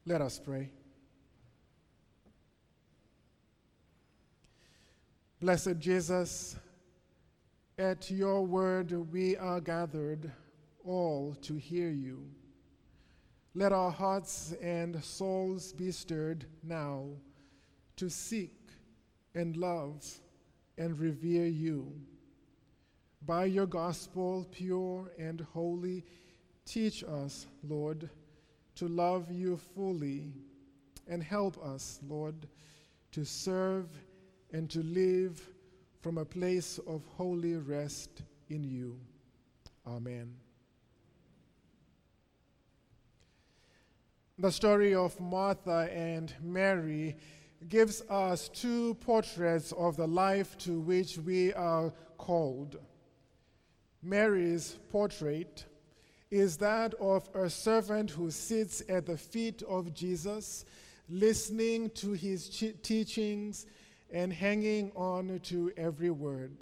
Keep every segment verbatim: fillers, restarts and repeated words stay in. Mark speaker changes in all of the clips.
Speaker 1: Let us pray. Blessed Jesus, at your word we are gathered, all to hear you. Let our hearts and souls be stirred now to seek and love and revere you. By your gospel, pure and holy, teach us, Lord, to love you fully, and help us, Lord, to serve and to live from a place of holy rest in you. Amen. The story of Martha and Mary gives us two portraits of the life to which we are called. Mary's portrait is that of a servant who sits at the feet of Jesus, listening to his ch- teachings and hanging on to every word.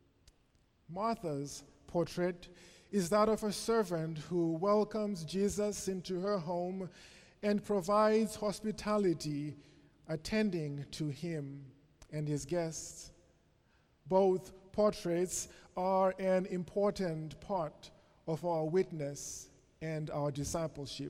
Speaker 1: Martha's portrait is that of a servant who welcomes Jesus into her home and provides hospitality, attending to him and his guests. Both portraits are an important part of our witness and our discipleship.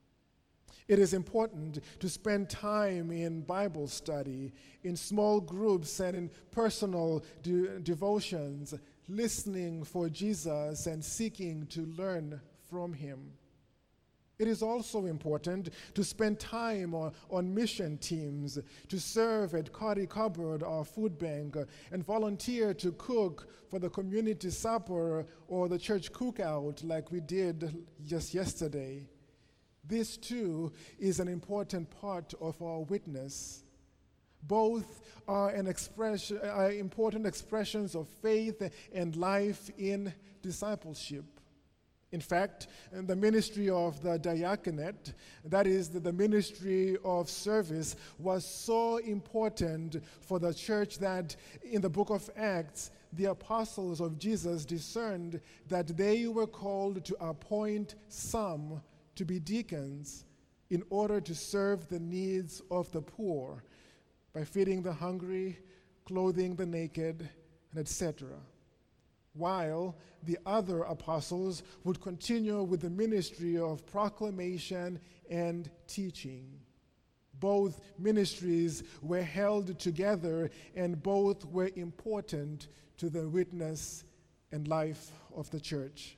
Speaker 1: It is important to spend time in Bible study, in small groups, and in personal de- devotions, listening for Jesus and seeking to learn from him. It is also important to spend time on, on mission teams, to serve at Cardi Cupboard, our food bank, and volunteer to cook for the community supper or the church cookout like we did just yesterday. This too is an important part of our witness. Both are an expression, are important expressions of faith and life in discipleship. In fact, the ministry of the diaconate, that is the ministry of service, was so important for the church that in the book of Acts, the apostles of Jesus discerned that they were called to appoint some to be deacons in order to serve the needs of the poor by feeding the hungry, clothing the naked, and et cetera, while the other apostles would continue with the ministry of proclamation and teaching. Both ministries were held together, and both were important to the witness and life of the church.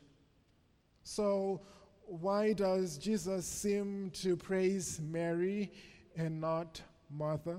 Speaker 1: So, why does Jesus seem to praise Mary and not Martha?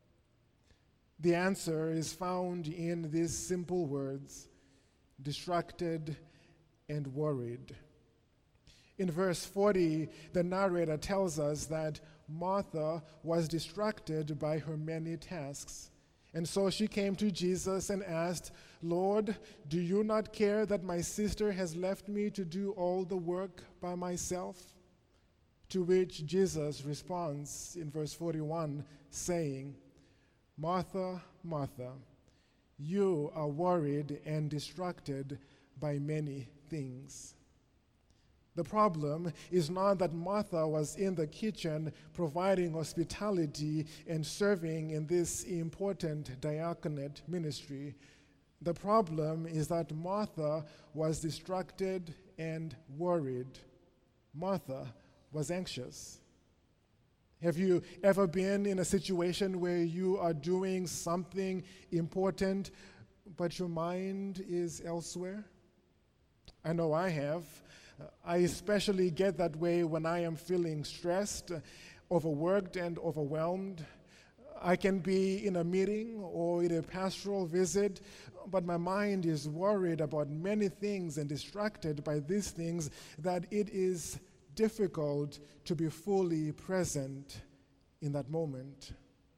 Speaker 1: The answer is found in these simple words: distracted and worried. In verse forty, the narrator tells us that Martha was distracted by her many tasks. And so she came to Jesus and asked, "Lord, do you not care that my sister has left me to do all the work by myself?" To which Jesus responds in verse forty-one, saying, "Martha, Martha, you are worried and distracted by many things." The problem is not that Martha was in the kitchen providing hospitality and serving in this important diaconate ministry. The problem is that Martha was distracted and worried. Martha was anxious. Have you ever been in a situation where you are doing something important, but your mind is elsewhere? I know I have. I especially get that way when I am feeling stressed, overworked, and overwhelmed. I can be in a meeting or in a pastoral visit, but my mind is worried about many things and distracted by these things that it is difficult to be fully present in that moment.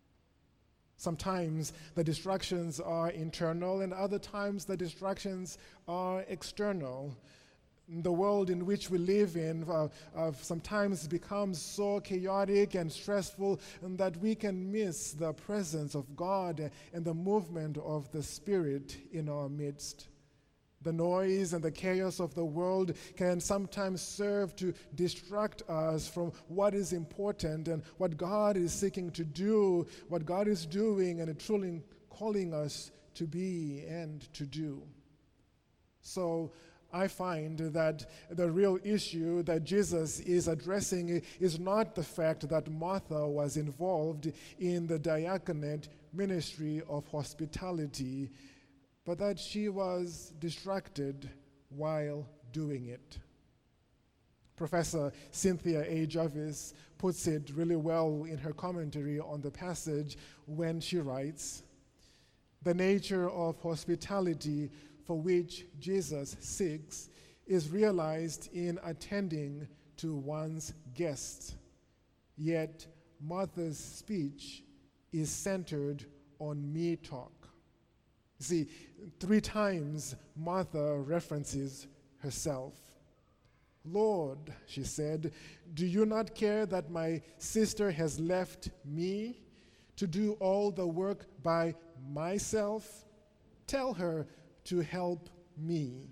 Speaker 1: Sometimes the distractions are internal, and other times the distractions are external. The world in which we live in uh, uh, sometimes becomes so chaotic and stressful and that we can miss the presence of God and the movement of the Spirit in our midst. The noise and the chaos of the world can sometimes serve to distract us from what is important and what God is seeking to do, what God is doing and truly calling us to be and to do. So I find that the real issue that Jesus is addressing is not the fact that Martha was involved in the diaconate ministry of hospitality, but that she was distracted while doing it. Professor Cynthia A. Jarvis puts it really well in her commentary on the passage when she writes, "The nature of hospitality for which Jesus seeks is realized in attending to one's guests. Yet Martha's speech is centered on me talk." See, three times Martha references herself. "Lord," she said, "do you not care that my sister has left me to do all the work by myself? Tell her to help me."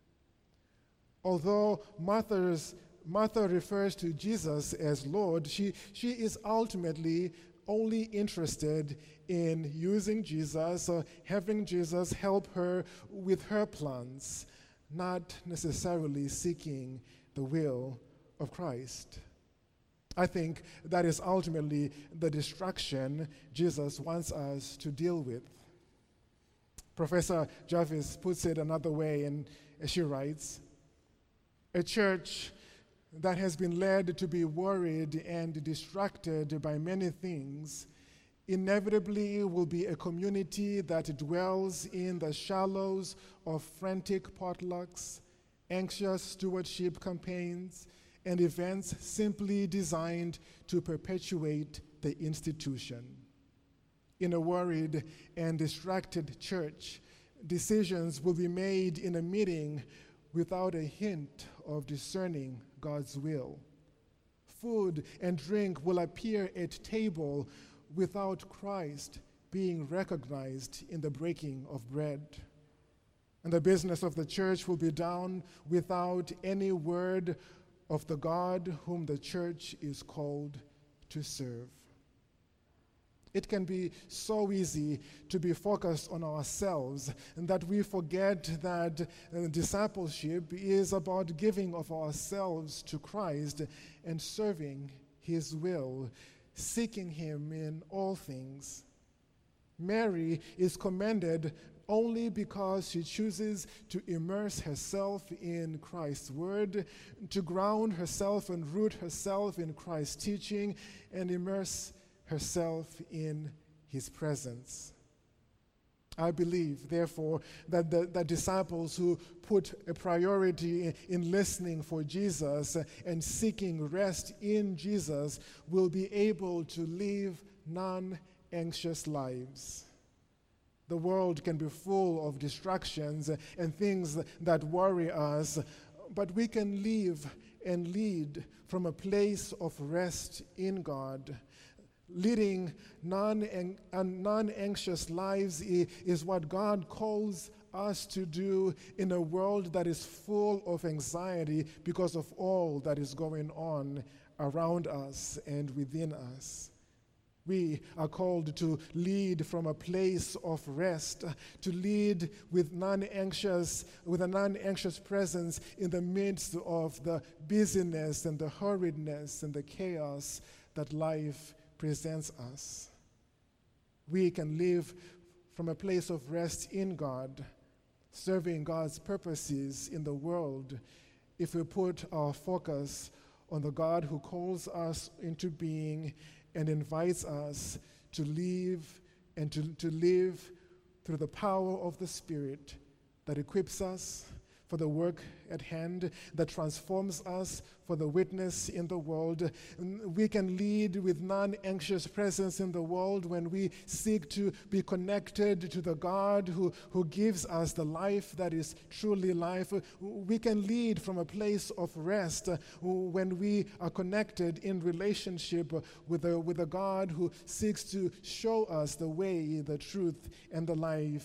Speaker 1: Although Martha's, Martha refers to Jesus as Lord, she, she is ultimately only interested in using Jesus or having Jesus help her with her plans, not necessarily seeking the will of Christ. I think that is ultimately the distraction Jesus wants us to deal with. Professor Jarvis puts it another way, and she writes, "A church that has been led to be worried and distracted by many things inevitably will be a community that dwells in the shallows of frantic potlucks, anxious stewardship campaigns, and events simply designed to perpetuate the institution. In a worried and distracted church, decisions will be made in a meeting without a hint of discerning God's will. Food and drink will appear at table without Christ being recognized in the breaking of bread. And the business of the church will be done without any word of the God whom the church is called to serve." It can be so easy to be focused on ourselves and that we forget that uh, discipleship is about giving of ourselves to Christ and serving his will, seeking him in all things. Mary is commended only because she chooses to immerse herself in Christ's word, to ground herself and root herself in Christ's teaching, and immerse herself in his presence. I believe, therefore, that the, the disciples who put a priority in, in listening for Jesus and seeking rest in Jesus will be able to live non-anxious lives. The world can be full of distractions and things that worry us, but we can live and lead from a place of rest in God. Leading non- non-anxious lives is what God calls us to do in a world that is full of anxiety because of all that is going on around us and within us. We are called to lead from a place of rest, to lead with non-anxious, with a non-anxious presence in the midst of the busyness and the hurriedness and the chaos that life presents us. We can live from a place of rest in God, serving God's purposes in the world, if we put our focus on the God who calls us into being and invites us to live and to, to live through the power of the Spirit that equips us for the work at hand, that transforms us for the witness in the world. We can lead with non-anxious presence in the world when we seek to be connected to the God who, who gives us the life that is truly life. We can lead from a place of rest when we are connected in relationship with a, with a God who seeks to show us the way, the truth, and the life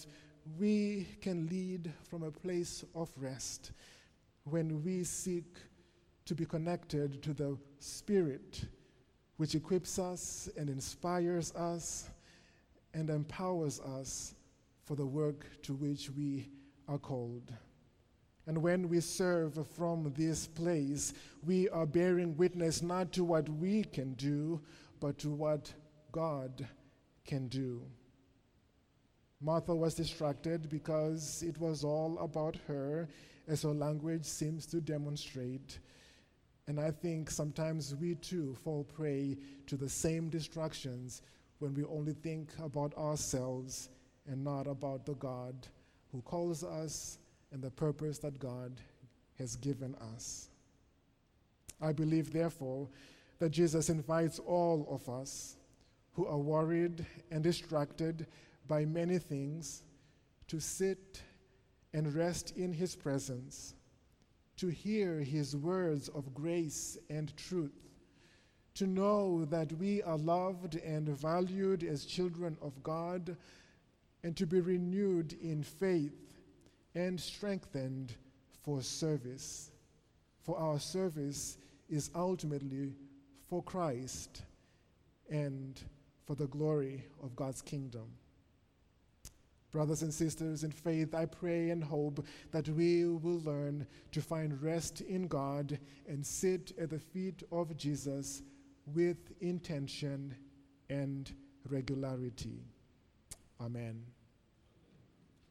Speaker 1: we can lead from a place of rest when we seek to be connected to the Spirit, which equips us and inspires us and empowers us for the work to which we are called. And when we serve from this place, we are bearing witness not to what we can do, but to what God can do. Martha was distracted because it was all about her, as her language seems to demonstrate. And I think sometimes we too fall prey to the same distractions when we only think about ourselves and not about the God who calls us and the purpose that God has given us. I believe, therefore, that Jesus invites all of us who are worried and distracted by many things to sit and rest in his presence, to hear his words of grace and truth, to know that we are loved and valued as children of God, and to be renewed in faith and strengthened for service. For our service is ultimately for Christ and for the glory of God's kingdom. Brothers and sisters in faith, I pray and hope that we will learn to find rest in God and sit at the feet of Jesus with intention and regularity. Amen.